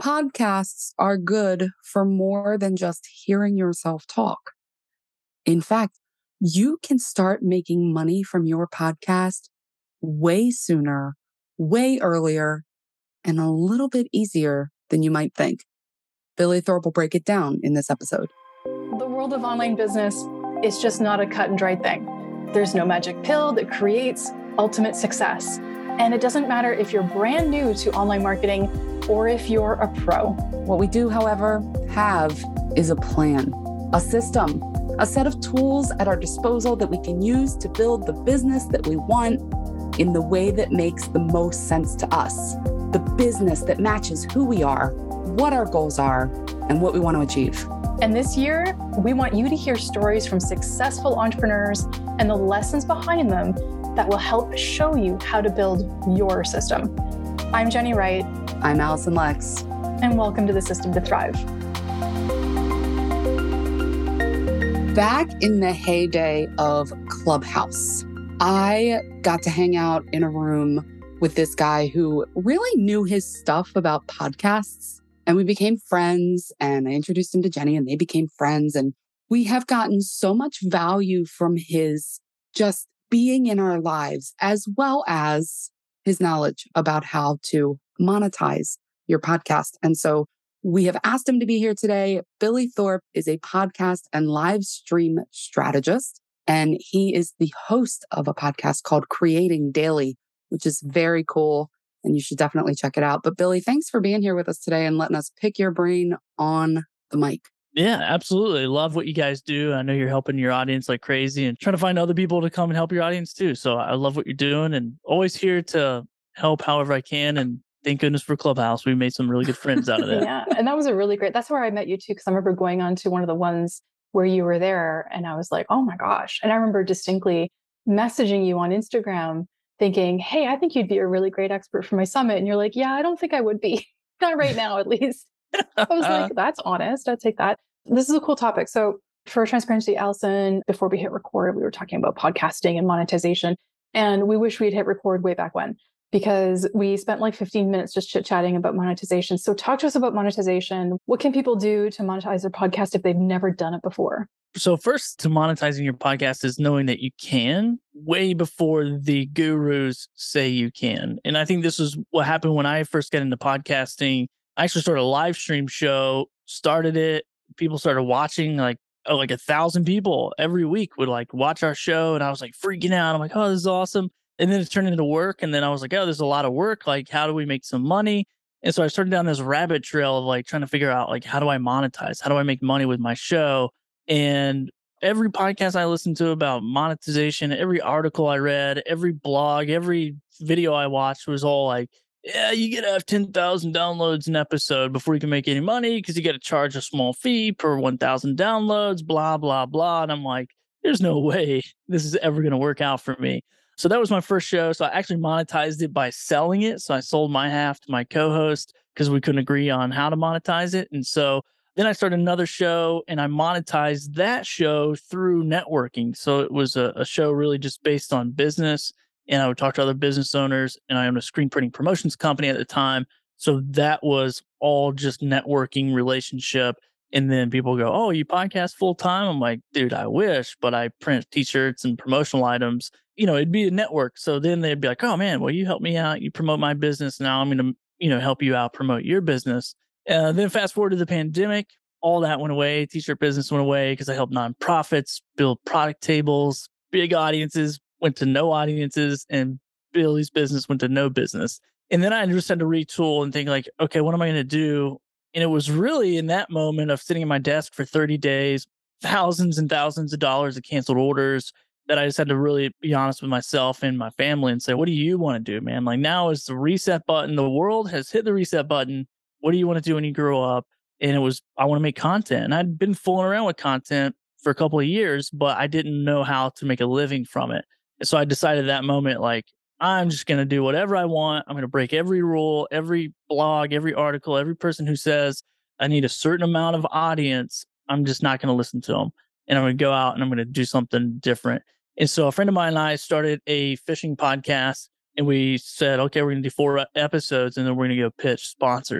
podcasts are good for more than just hearing yourself talk. In fact, you can start making money from your podcast way sooner, way earlier, and a little bit easier than you might think. Billy Thorpe will break it down in this episode. The world of online business is just not a cut and dry thing. There's no magic pill that creates ultimate success. And it doesn't matter if you're brand new to online marketing or if you're a pro. What we do, however, have is a plan, a system, a set of tools at our disposal that we can use to build the business that we want in the way that makes the most sense to us. The business that matches who we are, what our goals are, and what we want to achieve. And this year, we want you to hear stories from successful entrepreneurs and the lessons behind them that will help show you how to build your system. I'm Jenny Wright. I'm Allison Lex. And welcome to the System to Thrive. Back in the heyday of Clubhouse, I got to hang out in a room with this guy who really knew his stuff about podcasts. And we became friends, and I introduced him to Jenny, and they became friends. And we have gotten so much value from his just being in our lives, as well as his knowledge about how to monetize your podcast. And so we have asked him to be here today. Billy Thorpe is a podcast and live stream strategist, and he is the host of a podcast called Creating Daily, which is very cool. And you should definitely check it out. But Billy, thanks for being here with us today and letting us pick your brain on the mic. Yeah, absolutely. Love what you guys do. I know you're helping your audience like crazy and trying to find other people to come and help your audience too. So I love what you're doing and always here to help however I can. And thank goodness for Clubhouse. We made some really good friends out of that. Yeah. And that was a really great, that's where I met you too. Cause I remember going on to one of the ones where you were there and I was like, oh my gosh. And I remember distinctly messaging you on Instagram thinking, hey, I think you'd be a really great expert for my summit. And you're like, yeah, I don't think I would be. Not right now, at least. I was like, that's honest. I'd take that. This is a cool topic. So for transparency, Allison, before we hit record, we were talking about podcasting and monetization. And we wish we'd hit record way back when, because we spent like 15 minutes just chit-chatting about monetization. So talk to us about monetization. What can people do to monetize their podcast if they've never done it before? So first, to monetizing your podcast is knowing that you can way before the gurus say you can. And I think this is what happened when I first got into podcasting. I actually started a live stream show, started it. People started watching, like 1,000 people every week would like watch our show. And I was like freaking out. I'm like, oh, this is awesome. And then it turned into work. And then I was like, oh, there's a lot of work. Like, how do we make some money? And so I started down this rabbit trail of like trying to figure out like, how do I monetize? How do I make money with my show? And every podcast I listened to about monetization, every article I read, every blog, every video I watched was all like, yeah, you get to have 10,000 downloads an episode before you can make any money because you got to charge a small fee per 1,000 downloads, blah, blah, blah. And I'm like, there's no way this is ever going to work out for me. So that was my first show. So I actually monetized it by selling it. So I sold my half to my co-host because we couldn't agree on how to monetize it. And so then I started another show and I monetized that show through networking. So it was a show really just based on business. And I would talk to other business owners, and I owned a screen printing promotions company at the time. So that was all just networking relationship. And then people go, oh, you podcast full time? I'm like, dude, I wish, but I print t-shirts and promotional items. It'd be a network. So then they'd be like, oh man, well, you help me out. You promote my business. Now I'm going to, help you out, promote your business. Then fast forward to the pandemic, all that went away. T-shirt business went away because I helped nonprofits build product tables, big audiences went to no audiences, and Billy's business went to no business. And then I just had to retool and think like, okay, what am I going to do? And it was really in that moment of sitting at my desk for 30 days, thousands and thousands of dollars of canceled orders, that I just had to really be honest with myself and my family and say, what do you want to do, man? Like, now is the reset button. The world has hit the reset button. What do you want to do when you grow up? And it was, I want to make content. And I'd been fooling around with content for a couple of years, but I didn't know how to make a living from it. And so I decided at that moment, like, I'm just going to do whatever I want. I'm going to break every rule, every blog, every article, every person who says I need a certain amount of audience. I'm just not going to listen to them. And I'm going to go out and I'm going to do something different. And so a friend of mine and I started a fishing podcast, and we said, okay, we're going to do 4 episodes and then we're going to go pitch sponsors.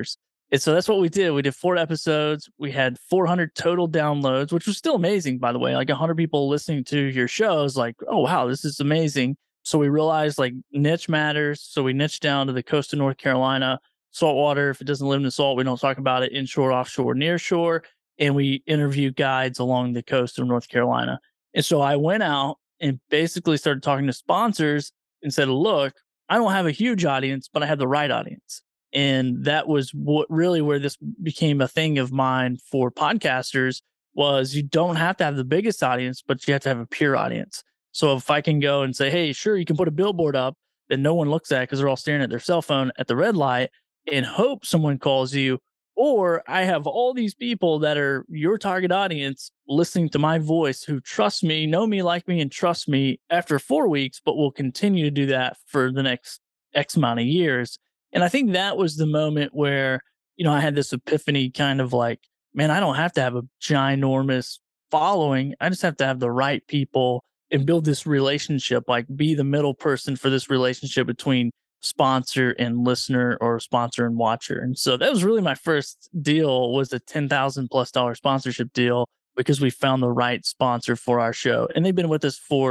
And so that's what we did. We did 4 episodes. We had 400 total downloads, which was still amazing, by the way. Like 100 people listening to your shows, like, oh, wow, this is amazing. So we realized like niche matters. So we niched down to the coast of North Carolina, saltwater. If it doesn't live in the salt, we don't talk about it. Inshore, offshore, near shore. And we interview guides along the coast of North Carolina. And so I went out and basically started talking to sponsors and said, look, I don't have a huge audience, but I have the right audience. And that was what really where this became a thing of mine for podcasters was you don't have to have the biggest audience, but you have to have a pure audience. So if I can go and say, hey, sure, you can put a billboard up that no one looks at because they're all staring at their cell phone at the red light and hope someone calls you, or I have all these people that are your target audience listening to my voice who trust me, know me, like me, and trust me after 4 weeks, but will continue to do that for the next X amount of years. And I think that was the moment where, I had this epiphany kind of like, man, I don't have to have a ginormous following. I just have to have the right people and build this relationship, like be the middle person for this relationship between sponsor and listener or sponsor and watcher. And so that was really my first deal was a $10,000+ sponsorship deal because we found the right sponsor for our show. And they've been with us for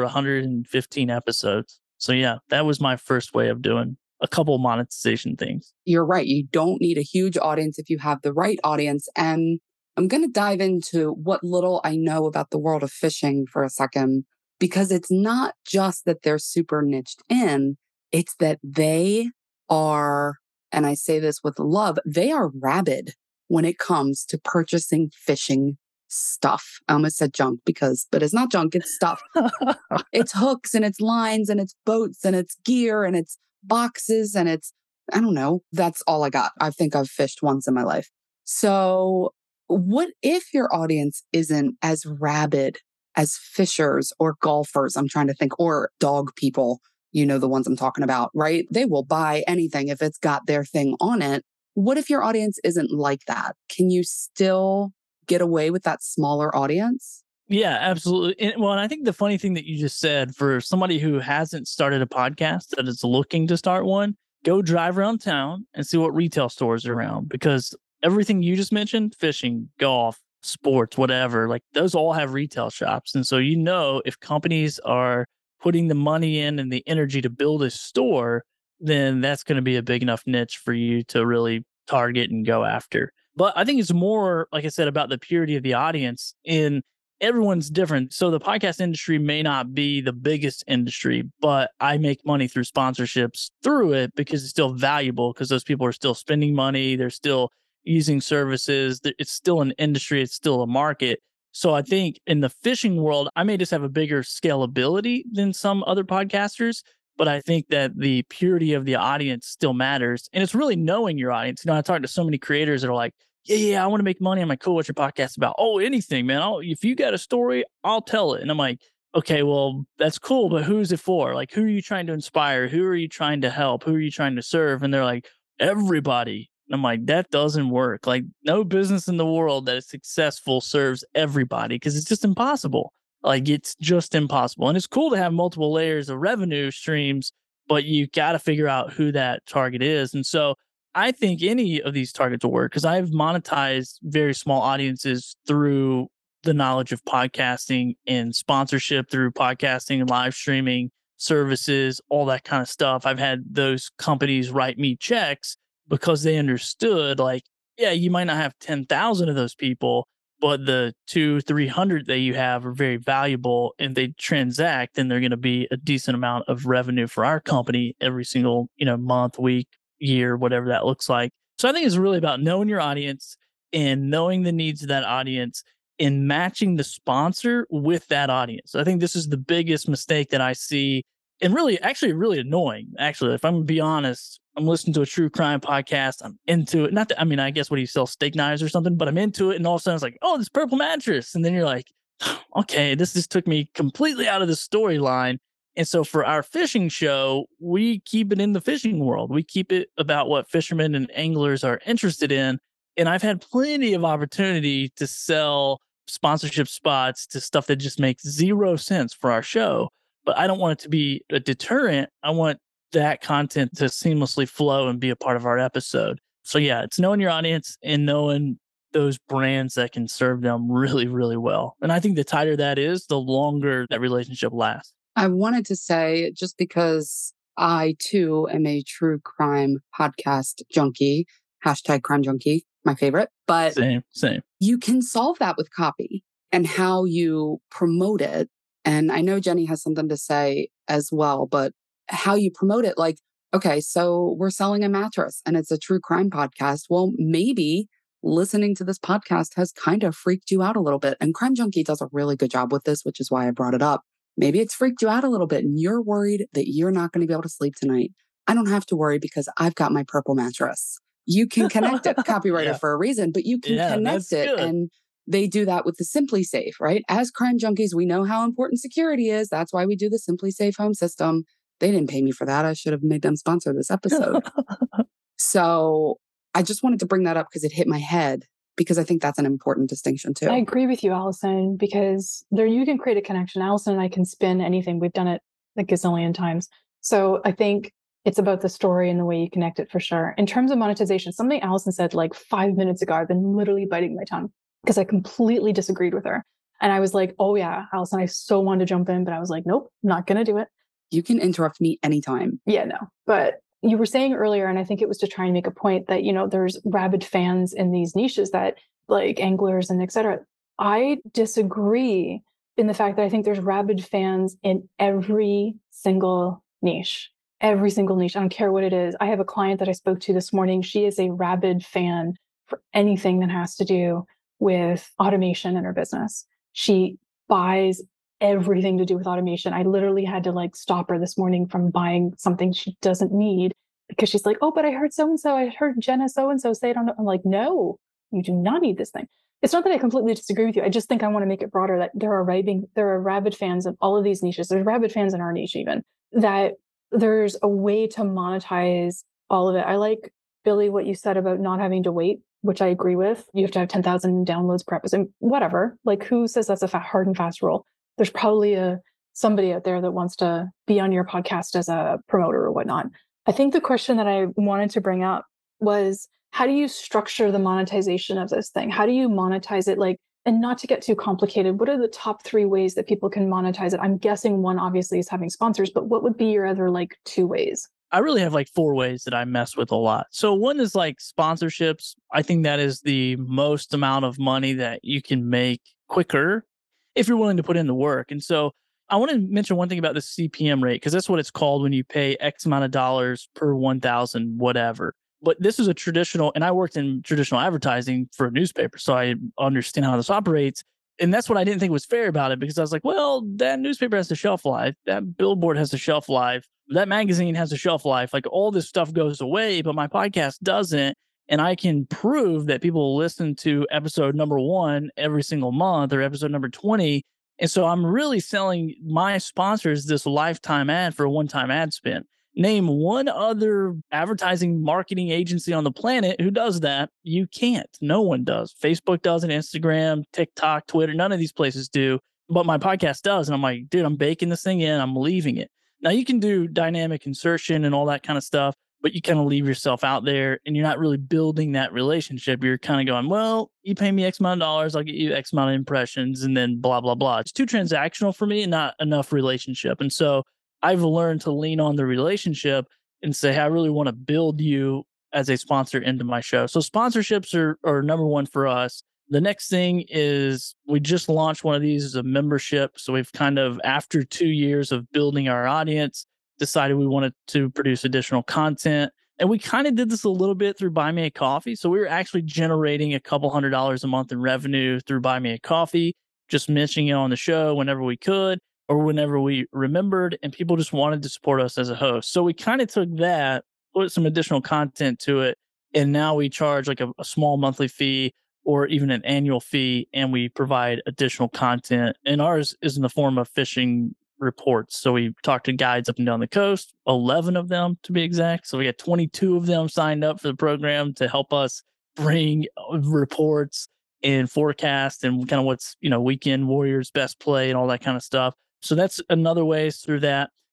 115 episodes. So yeah, that was my first way of doing a couple monetization things. You're right. You don't need a huge audience if you have the right audience. And I'm going to dive into what little I know about the world of fishing for a second, because it's not just that they're super niched in, it's that they are, and I say this with love, they are rabid when it comes to purchasing fishing stuff. I almost said junk but it's not junk, it's stuff. It's hooks and it's lines and it's boats and it's gear and it's boxes and it's, I don't know, that's all I got. I think I've fished once in my life. So what if your audience isn't as rabid as fishers or golfers? I'm trying to think, or dog people, the ones I'm talking about, right? They will buy anything if it's got their thing on it. What if your audience isn't like that? Can you still get away with that smaller audience? Yeah, absolutely. And I think the funny thing that you just said for somebody who hasn't started a podcast that is looking to start one, go drive around town and see what retail stores are around, because everything you just mentioned, fishing, golf, sports, whatever, like those all have retail shops. And so, if companies are putting the money in and the energy to build a store, then that's going to be a big enough niche for you to really target and go after. But I think it's more, like I said, about the purity of the audience. And everyone's different. So the podcast industry may not be the biggest industry, but I make money through sponsorships through it because it's still valuable, because those people are still spending money. They're still using services. It's still an industry. It's still a market. So I think in the fishing world, I may just have a bigger scalability than some other podcasters, but I think that the purity of the audience still matters. And it's really knowing your audience. I talk to so many creators that are like, yeah, I want to make money. I'm like, cool, what's your podcast about? Oh, anything, man. If you got a story, I'll tell it. And I'm like, okay, well, that's cool, but who's it for? Like, who are you trying to inspire? Who are you trying to help? Who are you trying to serve? And they're like, everybody. And I'm like, that doesn't work. Like, no business in the world that is successful serves everybody, because it's just impossible. Like, it's just impossible. And it's cool to have multiple layers of revenue streams, but you got to figure out who that target is. And so I think any of these targets will work, because I've monetized very small audiences through the knowledge of podcasting and sponsorship through podcasting and live streaming services, all that kind of stuff. I've had those companies write me checks because they understood, like, yeah, you might not have 10,000 of those people, but the 200-300 that you have are very valuable, and they transact, and they're going to be a decent amount of revenue for our company every single, month, week, year, whatever that looks like. So I think it's really about knowing your audience and knowing the needs of that audience and matching the sponsor with that audience. I think this is the biggest mistake that I see, and really annoying. Actually, if I'm going to be honest, I'm listening to a true crime podcast. I'm into it. Not that, I guess what do you sell, steak knives or something, but I'm into it. And all of a sudden it's like, oh, this purple mattress. And then you're like, okay, this just took me completely out of the storyline. And so for our fishing show, we keep it in the fishing world. We keep it about what fishermen and anglers are interested in. And I've had plenty of opportunity to sell sponsorship spots to stuff that just makes zero sense for our show. But I don't want it to be a deterrent. I want that content to seamlessly flow and be a part of our episode. So yeah, it's knowing your audience and knowing those brands that can serve them really, really well. And I think the tighter that is, the longer that relationship lasts. I wanted to say, just because I too am a true crime podcast junkie, hashtag crime junkie, my favorite, but Same. you can solve that with copy and how you promote it. And I know Jenny has something to say as well, but how you promote it, like, okay, so we're selling a mattress and it's a true crime podcast. Well, maybe listening to this podcast has kind of freaked you out a little bit. And Crime Junkie does a really good job with this, which is why I brought it up. Maybe it's freaked you out a little bit and you're worried that you're not going to be able to sleep tonight. I don't have to worry because I've got my purple mattress. You can connect it, copyrighted for a reason, but you can connect it. Good. And they do that with the Simply Safe, right? As crime junkies, we know how important security is. That's why we do the Simply Safe home system. They didn't pay me for that. I should have made them sponsor this episode. So I just wanted to bring that up because it hit my head, because I think that's an important distinction too. I agree with you, Allison, because there you can create a connection. Allison and I can spin anything. We've done it a gazillion times. So I think it's about the story and the way you connect it for sure. In terms of monetization, something Allison said like 5 minutes ago, I've been literally biting my tongue because I completely disagreed with her. And I was like, oh yeah, Allison, I so wanted to jump in, but I was like, nope, not going to do it. You can interrupt me anytime. Yeah, no. But you were saying earlier, and I think it was to try and make a point that, there's rabid fans in these niches that like anglers and et cetera. I disagree in the fact that I think there's rabid fans in every single niche. Every single niche. I don't care what it is. I have a client that I spoke to this morning. She is a rabid fan for anything that has to do with automation in her business. She buys everything to do with automation. I literally had to like stop her this morning from buying something she doesn't need because she's like, oh, but I heard so-and-so, I heard Jenna so-and-so say it on. I'm like, no, you do not need this thing. It's not that I completely disagree with you. I just think I want to make it broader that there are rabid fans of all of these niches. There's rabid fans in our niche even, that there's a way to monetize all of it. I like, Billy, what you said about not having to wait, which I agree with. You have to have 10,000 downloads per episode, whatever. Like who says that's a hard and fast rule? There's probably somebody out there that wants to be on your podcast as a promoter or whatnot. I think the question that I wanted to bring up was, how do you structure the monetization of this thing? How do you monetize it? Like, and not to get too complicated, what are the top 3 ways that people can monetize it? I'm guessing one obviously is having sponsors, but what would be your other like 2 ways? I really have like 4 ways that I mess with a lot. So one is like sponsorships. I think that is the most amount of money that you can make quicker if you're willing to put in the work. And so I want to mention one thing about the CPM rate, because that's what it's called when you pay X amount of dollars per 1,000, whatever. But this is a traditional, and I worked in traditional advertising for a newspaper, so I understand how this operates. And that's what I didn't think was fair about it, because I was like, well, that newspaper has a shelf life. That billboard has a shelf life. That magazine has a shelf life. Like all this stuff goes away, but my podcast doesn't. And I can prove that people listen to episode number 1 every single month or episode number 20. And so I'm really selling my sponsors this lifetime ad for a one-time ad spend. Name one other advertising marketing agency on the planet who does that. You can't. No one does. Facebook doesn't, Instagram, TikTok, Twitter, none of these places do. But my podcast does. And I'm like, dude, I'm baking this thing in. I'm leaving it. Now you can do dynamic insertion and all that kind of stuff, but you kind of leave yourself out there and you're not really building that relationship. You're kind of going, well, you pay me X amount of dollars, I'll get you X amount of impressions, and then blah, blah, blah. It's too transactional for me and not enough relationship. And so I've learned to lean on the relationship and say, hey, I really want to build you as a sponsor into my show. So sponsorships are number 1 for us. The next thing is we just launched one of these as a membership. So we've kind of, after 2 years of building our audience, decided we wanted to produce additional content. And we kind of did this a little bit through Buy Me a Coffee. So we were actually generating a couple $100s a month in revenue through Buy Me a Coffee, just mentioning it on the show whenever we could or whenever we remembered, and people just wanted to support us as a host. So we kind of took that, put some additional content to it, and now we charge like a small monthly fee or even an annual fee, and we provide additional content. And ours is in the form of fishing reports. So we talked to guides up and down the coast, 11 of them to be exact. So we got 22 of them signed up for the program to help us bring reports and forecast and kind of what's, weekend warriors best play and all that kind of stuff. So that's another way is through that.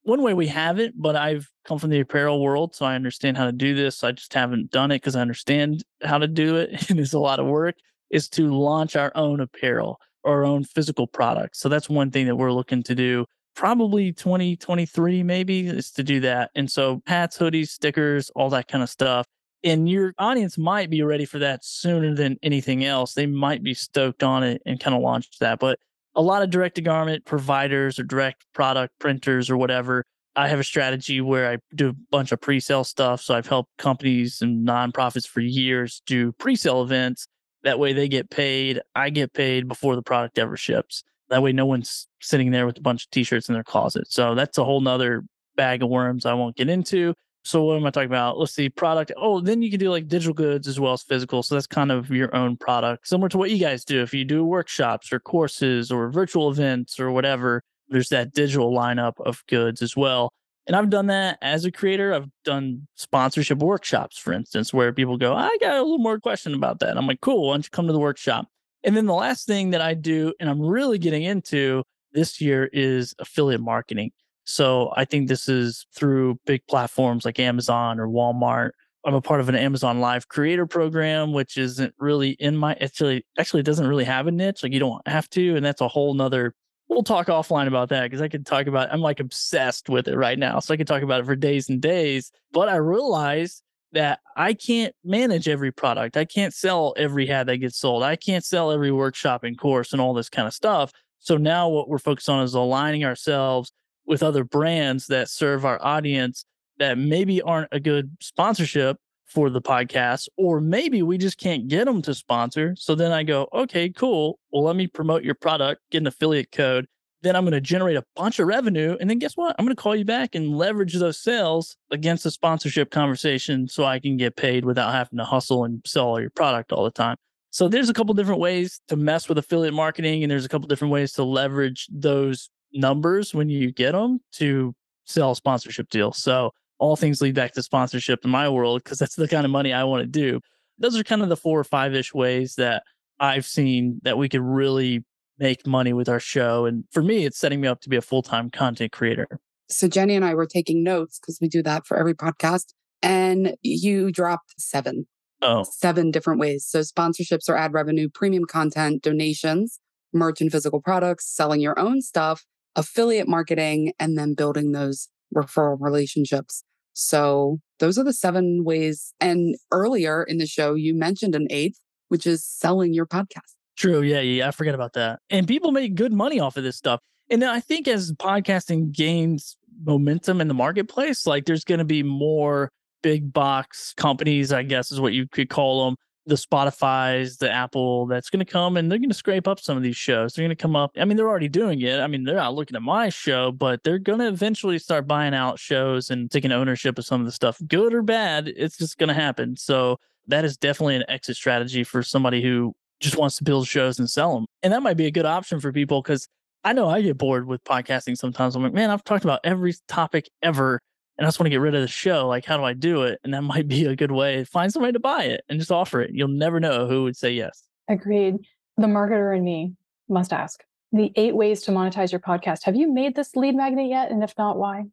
one way we haven't, but I've come from the apparel world, so I understand how to do this. I just haven't done it because I understand how to do it. And it's a lot of work, is to launch our own apparel, our own physical products. So that's one thing that we're looking to do. Probably 2023, maybe, is to do that. And so hats, hoodies, stickers, all that kind of stuff. And your audience might be ready for that sooner than anything else. They might be stoked on it and kind of launch that. But a lot of direct to garment providers or direct product printers or whatever, I have a strategy where I do a bunch of pre-sale stuff. So I've helped companies and nonprofits for years do pre-sale events. That way they get paid. I get paid before the product ever ships. That way no one's sitting there with a bunch of t-shirts in their closet. So that's a whole nother bag of worms I won't get into. So what am I talking about? Let's see, product. Oh, then you can do like digital goods as well as physical. So that's kind of your own product, similar to what you guys do. If you do workshops or courses or virtual events or whatever, there's that digital lineup of goods as well. And I've done that as a creator. I've done sponsorship workshops, for instance, where people go, I got a little more question about that. And I'm like, cool, why don't you come to the workshop? And then the last thing that I do, and I'm really getting into this year, is affiliate marketing. So I think this is through big platforms like Amazon or Walmart. I'm a part of an Amazon Live creator program, which isn't really in my, actually it doesn't really have a niche. Like you don't have to. And that's a whole nother, we'll talk offline about that because I could talk about, I'm like obsessed with it right now. So I could talk about it for days and days. But I realized that I can't manage every product. I can't sell every hat that gets sold. I can't sell every workshop and course and all this kind of stuff. So now what we're focused on is aligning ourselves with other brands that serve our audience that maybe aren't a good sponsorship for the podcast, or maybe we just can't get them to sponsor. So then I go, okay, cool. Well, let me promote your product, get an affiliate code. Then I'm going to generate a bunch of revenue. And then guess what? I'm going to call you back and leverage those sales against the sponsorship conversation so I can get paid without having to hustle and sell all your product all the time. So there's a couple different ways to mess with affiliate marketing, and there's a couple different ways to leverage those numbers when you get them to sell sponsorship deals. So all things lead back to sponsorship in my world because that's the kind of money I want to do. Those are kind of the 4 or 5-ish ways that I've seen that we could really make money with our show. And for me, it's setting me up to be a full-time content creator. So Jenny and I were taking notes because we do that for every podcast. And you dropped 7. Oh, 7 different ways. So sponsorships or ad revenue, premium content, donations, merch and physical products, selling your own stuff, affiliate marketing, and then building those referral relationships. So those are the 7 ways. And earlier in the show, you mentioned an 8th, which is selling your podcast. true. Yeah. I forget about that. And people make good money off of this stuff. And I think as podcasting gains momentum in the marketplace, like there's going to be more big box companies, I guess is what you could call them, the Spotify's, the Apple, that's going to come and they're going to scrape up some of these shows. They're going to come up. I mean, they're already doing it. I mean, they're not looking at my show, but they're going to eventually start buying out shows and taking ownership of some of the stuff, good or bad. It's just going to happen. So that is definitely an exit strategy for somebody who just wants to build shows and sell them. And that might be a good option for people because I know I get bored with podcasting sometimes. I'm like, man, I've talked about every topic ever. And I just want to get rid of the show. Like, how do I do it? And that might be a good way. Find somebody to buy it and just offer it. You'll never know who would say yes. Agreed. The marketer in me must ask, the 8 ways to monetize your podcast. Have you made this lead magnet yet? And if not, why?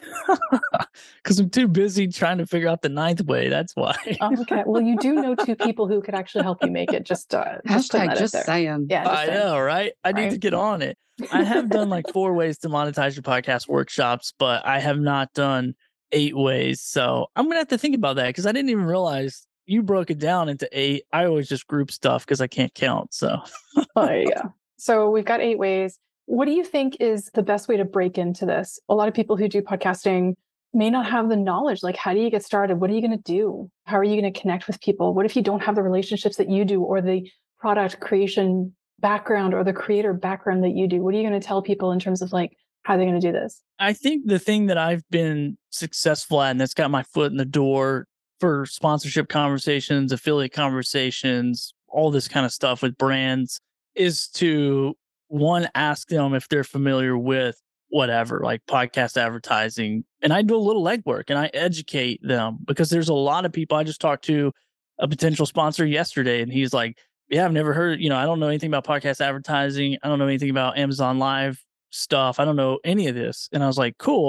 Because I'm too busy trying to figure out the 9th way. That's why. Oh, okay. Well, you do know 2 people who could actually help you make it. Just Hashtag just saying. Yeah, I know, right? I need to get on it. I have done like 4 ways to monetize your podcast workshops, but I have not done 8 ways. So I'm going to have to think about that because I didn't even realize you broke it down into 8. I always just group stuff because I can't count. So there you go. So we've got 8 ways. What do you think is the best way to break into this? A lot of people who do podcasting may not have the knowledge. Like, how do you get started? What are you going to do? How are you going to connect with people? What if you don't have the relationships that you do or the product creation background or the creator background that you do? What are you going to tell people in terms of like how they're going to do this? I think the thing that I've been successful at and that's got my foot in the door for sponsorship conversations, affiliate conversations, all this kind of stuff with brands is to, one, ask them if they're familiar with whatever, like podcast advertising. And I do a little legwork and I educate them because there's a lot of people. I just talked to a potential sponsor yesterday and he's like, yeah, I've never heard, I don't know anything about podcast advertising. I don't know anything about Amazon Live stuff. I don't know any of this. And I was like, cool.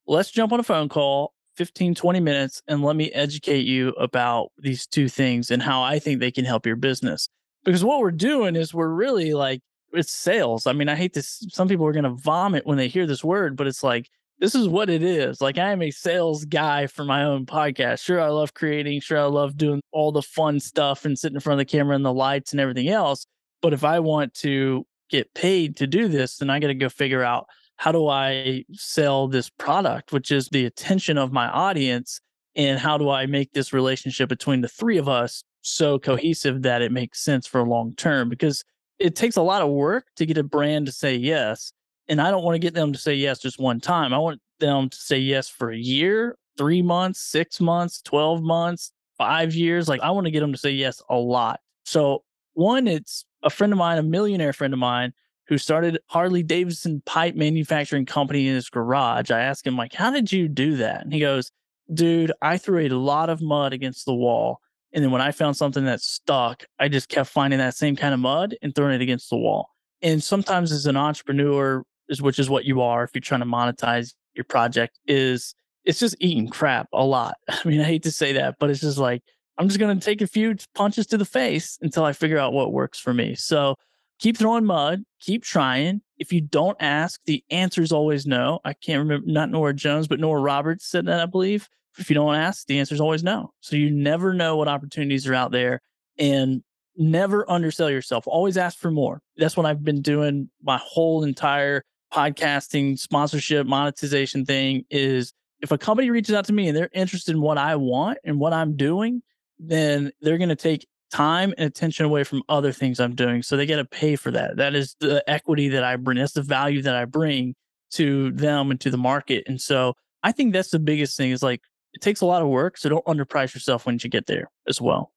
let's jump on a phone call, 15, 20 minutes, and let me educate you about these two things and how I think they can help your business. Because what we're doing is we're really like, it's sales. I mean, I hate this. Some people are going to vomit when they hear this word, but it's like, this is what it is. Like, I am a sales guy for my own podcast. Sure, I love creating. Sure, I love doing all the fun stuff and sitting in front of the camera and the lights and everything else. But if I want to get paid to do this, then I got to go figure out, how do I sell this product, which is the attention of my audience? And how do I make this relationship between the three of us so cohesive that it makes sense for long term? Because it takes a lot of work to get a brand to say yes. And I don't want to get them to say yes just one time. I want them to say yes for a year, 3 months, 6 months, 12 months, 5 years. Like, I want to get them to say yes a lot. So one, it's a friend of mine, a millionaire friend of mine, who started Harley Davidson pipe manufacturing company in his garage. I asked him, like, how did you do that? And he goes, dude, I threw a lot of mud against the wall. And then when I found something that stuck, I just kept finding that same kind of mud and throwing it against the wall. And sometimes as an entrepreneur, which is what you are, if you're trying to monetize your project, it's just eating crap a lot. I mean, I hate to say that, but it's just like, I'm just going to take a few punches to the face until I figure out what works for me. So keep throwing mud, keep trying. If you don't ask, the answer is always no. I can't remember, not Nora Jones, but Nora Roberts said that, I believe. If you don't ask, the answer is always no. So you never know what opportunities are out there, and never undersell yourself. Always ask for more. That's what I've been doing my whole entire podcasting, sponsorship, monetization thing. Is if a company reaches out to me and they're interested in what I want and what I'm doing, then they're going to take time and attention away from other things I'm doing. So they got to pay for that. That is the equity that I bring. That's the value that I bring to them and to the market. And so I think that's the biggest thing, is like, it takes a lot of work. So don't underprice yourself when you get there as well.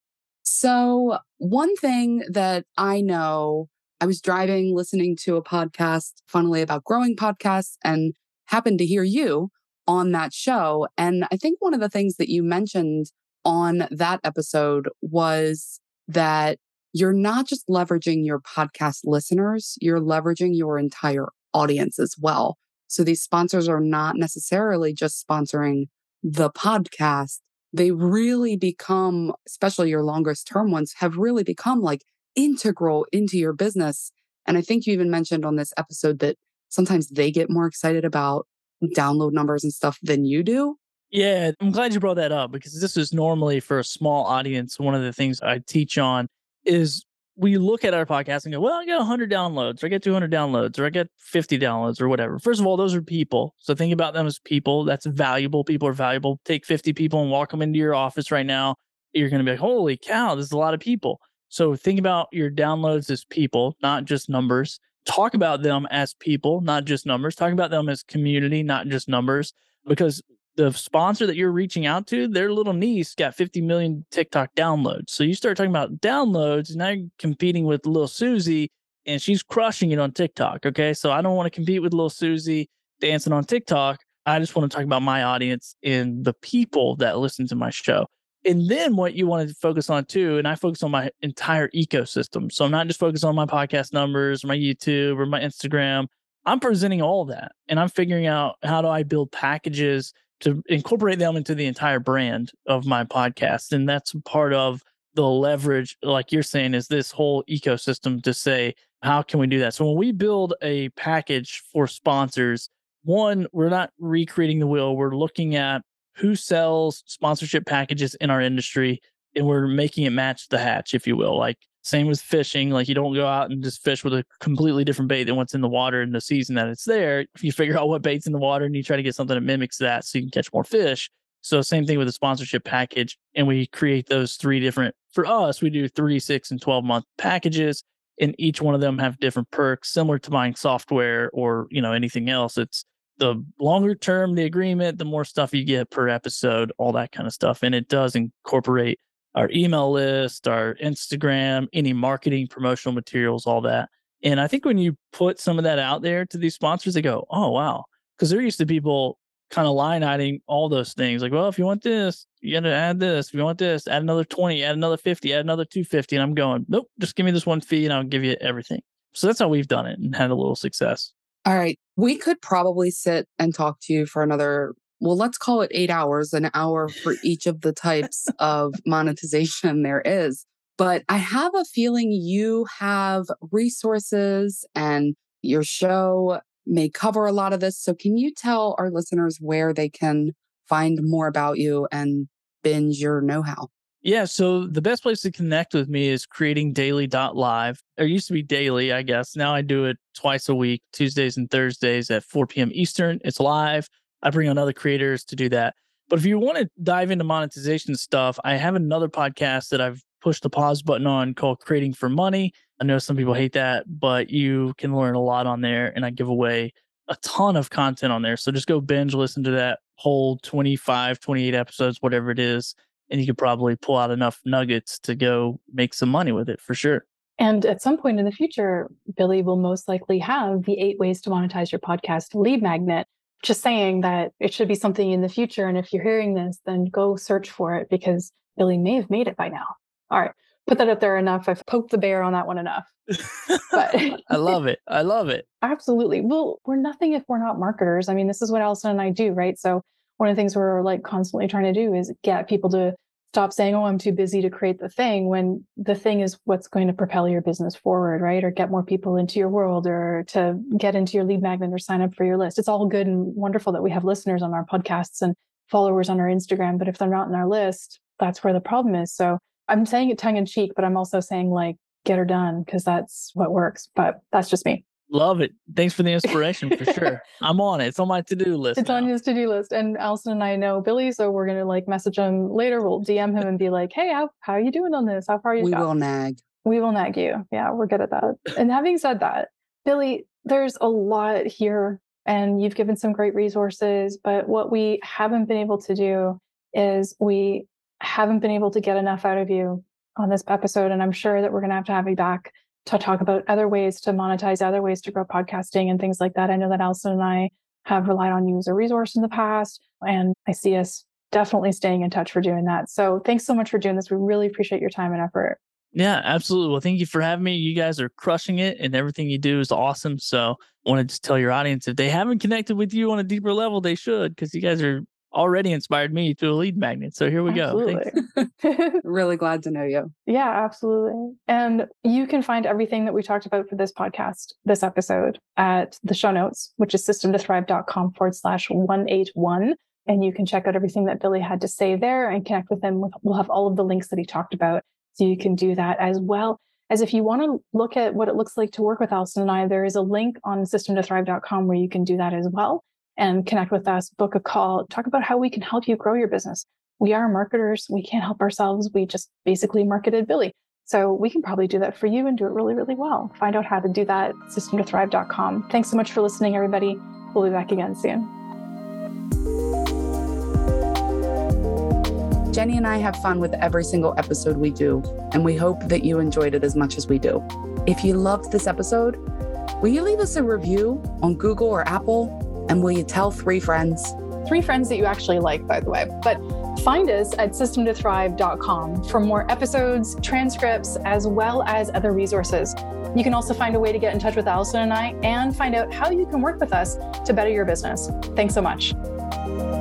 So one thing that I know, I was driving, listening to a podcast, funnily about growing podcasts, and happened to hear you on that show. And I think one of the things that you mentioned on that episode was that you're not just leveraging your podcast listeners, you're leveraging your entire audience as well. So these sponsors are not necessarily just sponsoring the podcast. They really become, especially your longest term ones, have really become like integral into your business. And I think you even mentioned on this episode that sometimes they get more excited about download numbers and stuff than you do. Yeah, I'm glad you brought that up, because this is normally for a small audience. One of the things I teach on is we look at our podcast and go, well, I got 100 downloads, or I get 200 downloads, or I get 50 downloads, or whatever. First of all, those are people. So think about them as people. That's valuable. People are valuable. Take 50 people and walk them into your office right now. You're going to be like, holy cow, this is a lot of people. So think about your downloads as people, not just numbers. Talk about them as people, not just numbers. Talk about them as community, not just numbers, because the sponsor that you're reaching out to, their little niece got 50 million TikTok downloads. So you start talking about downloads, and now you're competing with little Susie, and she's crushing it on TikTok. Okay. So I don't want to compete with little Susie dancing on TikTok. I just want to talk about my audience and the people that listen to my show. And then what you want to focus on too, and I focus on my entire ecosystem. So I'm not just focused on my podcast numbers, or my YouTube, or my Instagram. I'm presenting all that, and I'm figuring out, how do I build packages to incorporate them into the entire brand of my podcast. And that's part of the leverage, like you're saying, is this whole ecosystem to say, how can we do that? So when we build a package for sponsors, one, we're not recreating the wheel. We're looking at who sells sponsorship packages in our industry, and we're making it match the hatch, if you will. Like, same with fishing. Like, you don't go out and just fish with a completely different bait than what's in the water in the season that it's there. If you figure out what bait's in the water and you try to get something that mimics that so you can catch more fish. So same thing with a sponsorship package. And we create those three different, for us, we do 3, 6, and 12-month packages. And each one of them have different perks, similar to buying software or, anything else. It's the longer term, the agreement, the more stuff you get per episode, all that kind of stuff. And it does incorporate our email list, our Instagram, any marketing, promotional materials, all that. And I think when you put some of that out there to these sponsors, they go, oh, wow. Because they're used to people kind of line iteming all those things. Like, well, if you want this, you got to add this. If you want this, add another 20, add another 50, add another 250. And I'm going, nope, just give me this one fee and I'll give you everything. So that's how we've done it and had a little success. All right. We could probably sit and talk to you for another well, let's call it 8 hours, an hour for each of the types of monetization there is. But I have a feeling you have resources and your show may cover a lot of this. So can you tell our listeners where they can find more about you and binge your know-how? Yeah, so the best place to connect with me is creatingdaily.live. It used to be daily, I guess. Now I do it twice a week, Tuesdays and Thursdays at 4 p.m. Eastern. It's live. I bring on other creators to do that. But if you want to dive into monetization stuff, I have another podcast that I've pushed the pause button on called Creating for Money. I know some people hate that, but you can learn a lot on there. And I give away a ton of content on there. So just go binge, listen to that whole 25, 28 episodes, whatever it is. And you could probably pull out enough nuggets to go make some money with it for sure. And at some point in the future, Billy will most likely have the 8 ways to monetize your podcast lead magnet. Just saying that it should be something in the future. And if you're hearing this, then go search for it because Billy may have made it by now. All right. Put that up there enough. I've poked the bear on that one enough. But I love it. I love it. Absolutely. Well, we're nothing if we're not marketers. I mean, this is what Allison and I do, right? So one of the things we're like constantly trying to do is get people to stop saying, oh, I'm too busy to create the thing, when the thing is what's going to propel your business forward, right? Or get more people into your world, or to get into your lead magnet, or sign up for your list. It's all good and wonderful that we have listeners on our podcasts and followers on our Instagram, but if they're not in our list, that's where the problem is. So I'm saying it tongue in cheek, but I'm also saying like, get her done, because that's what works. But that's just me. Love it. Thanks for the inspiration for sure. I'm on it. It's on my to-do list. It's on his to-do list. And Allison and I know Billy, so we're going to like message him later. We'll DM him and be like, hey, how are you doing on this? How far are you? We will nag. We will nag you. Yeah, we're good at that. And having said that, Billy, there's a lot here and you've given some great resources, but what we haven't been able to do is we haven't been able to get enough out of you on this episode. And I'm sure that we're going to have you back to talk about other ways to monetize, other ways to grow podcasting and things like that. I know that Allison and I have relied on you as a resource in the past, and I see us definitely staying in touch for doing that. So thanks so much for doing this. We really appreciate your time and effort. Yeah, absolutely. Well, thank you for having me. You guys are crushing it and everything you do is awesome. So I want to just tell your audience, if they haven't connected with you on a deeper level, they should, because you guys are already inspired me to a lead magnet. So here we go. Really glad to know you. Yeah, absolutely. And you can find everything that we talked about for this podcast, this episode, at the show notes, which is systemtothrive.com/181. And you can check out everything that Billy had to say there and connect with him. We'll have all of the links that he talked about. So you can do that, as well as if you want to look at what it looks like to work with Allison and I, there is a link on systemtothrive.com where you can do that as well. And connect with us, book a call, talk about how we can help you grow your business. We are marketers. We can't help ourselves. We just basically marketed Billy. So we can probably do that for you and do it really, really well. Find out how to do that at systemtothrive.com. Thanks so much for listening, everybody. We'll be back again soon. Jenny and I have fun with every single episode we do, and we hope that you enjoyed it as much as we do. If you loved this episode, will you leave us a review on Google or Apple? And will you tell 3 friends? 3 friends that you actually like, by the way. But find us at systemtothrive.com for more episodes, transcripts, as well as other resources. You can also find a way to get in touch with Allison and I and find out how you can work with us to better your business. Thanks so much.